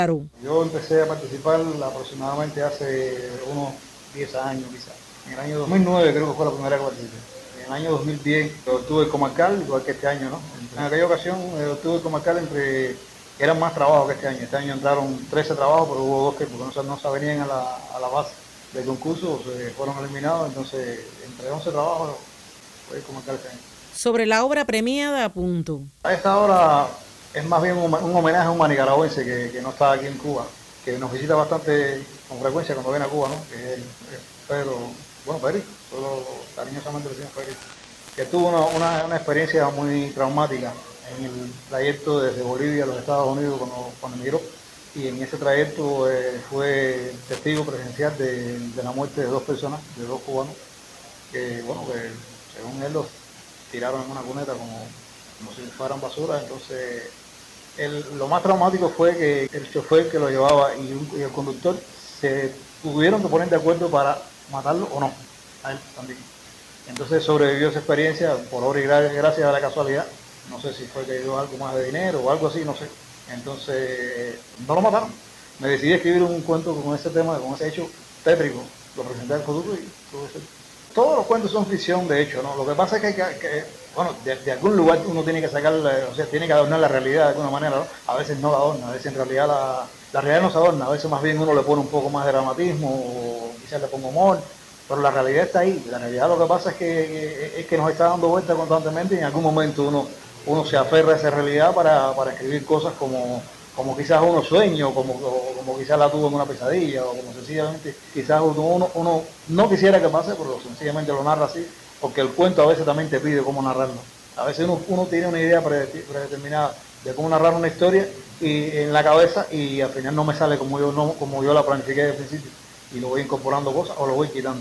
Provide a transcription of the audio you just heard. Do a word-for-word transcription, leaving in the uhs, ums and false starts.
Yo empecé a participar aproximadamente hace unos diez años quizás. En el año dos mil nueve creo que fue la primera que participé. En el año dos mil diez lo obtuve como alcalde, igual que este año, ¿no? En aquella ocasión eh, obtuve como alcalde entre... Eran más trabajos que este año. Este año entraron trece trabajos, pero hubo dos que porque no, se- no se venían a la, a la base del concurso, se fueron eliminados. Entonces, entre once trabajos, fue como alcalde este año. Sobre la obra premiada, punto. A esta hora es más bien un, un homenaje a un manicaragüense que, que no está aquí en Cuba, que nos visita bastante con frecuencia cuando viene a Cuba, ¿no? Que es el, el Pedro, bueno, Peri, solo cariñosamente le decimos Peri, que tuvo una, una, una experiencia muy traumática en el trayecto desde Bolivia a los Estados Unidos cuando, cuando emigró. Y en ese trayecto eh, fue testigo presencial de, de la muerte de dos personas, de dos cubanos, que, bueno, que según él los tiraron en una cuneta como, como si fueran basura. Entonces, el, lo más traumático fue que el chofer que lo llevaba y, un, y el conductor se tuvieron que poner de acuerdo para matarlo o no, a él también. Entonces sobrevivió esa experiencia por obra y gracias a la casualidad. No sé si fue que dio algo más de dinero o algo así, no sé. Entonces, no lo mataron. Me decidí a escribir un cuento con ese tema, con ese hecho tétrico. Lo presenté al futuro y todo eso. Todos los cuentos son ficción, de hecho, ¿no? Lo que pasa es que, hay que, que bueno, de, de, algún lugar uno tiene que sacar, o sea, tiene que adornar la realidad de alguna manera, ¿no? A veces no la adorna, a veces en realidad la, la realidad no se adorna, a veces más bien uno le pone un poco más de dramatismo o quizás le ponga humor, pero la realidad está ahí. La realidad lo que pasa es que, es que nos está dando vuelta constantemente y en algún momento uno, uno se aferra a esa realidad para, para escribir cosas como, como quizás uno sueño, como, como quizás la tuvo en una pesadilla, o como sencillamente quizás uno, uno no quisiera que pase, pero sencillamente lo narra así, porque el cuento a veces también te pide cómo narrarlo. A veces uno, uno tiene una idea predeterminada de cómo narrar una historia y en la cabeza y al final no me sale como yo, no, como yo la planifiqué desde el principio y lo voy incorporando cosas o lo voy quitando.